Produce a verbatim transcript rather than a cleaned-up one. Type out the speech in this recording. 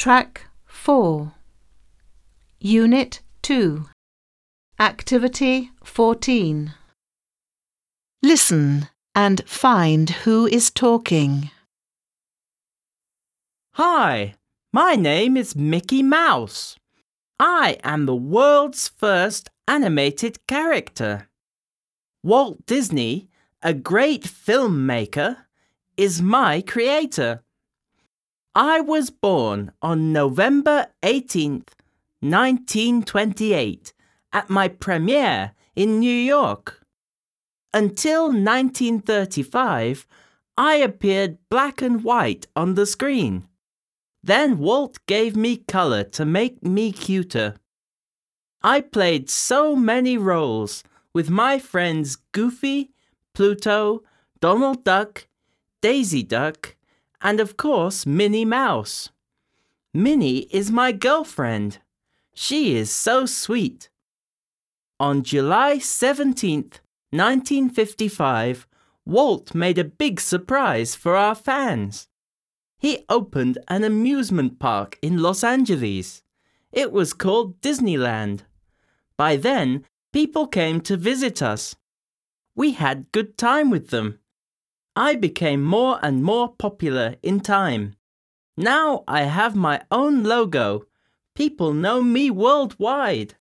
Track four. Unit two. Activity fourteen. Listen and find who is talking. Hi, my name is Mickey Mouse. I am the world's first animated character. Walt Disney, a great filmmaker, is my creator. I was born on November eighteenth, nineteen twenty-eight, at my premiere in New York. Until nineteen thirty-five, I appeared black and white on the screen. Then Walt gave me color to make me cuter. I played so many roles with my friends Goofy, Pluto, Donald Duck, Daisy Duck, and of course Minnie Mouse. Minnie is my girlfriend. She is so sweet. On July seventeenth, nineteen fifty-five, Walt made a big surprise for our fans. He opened an amusement park in Los Angeles. It was called Disneyland. By then, people came to visit us. We had good time with them. I became more and more popular in time. Now I have my own logo. People know me worldwide.